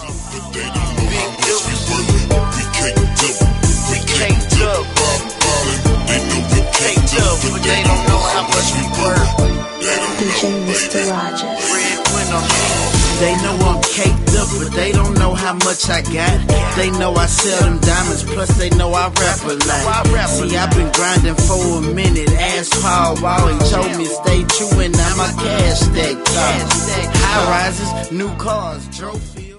but they don't know how much we worth. We caked up, we caked up, ballin'. They know we caked up, but they don't know how much we worth. DJ Mr. Rogers. They know I'm caked up, but they don't know how much I got. They know I sell them diamonds, plus they know I rap a lot. See, I've been grinding for a minute. Asphalt always told me stay true, and now my cash stack top. High rises, new cars, trophy.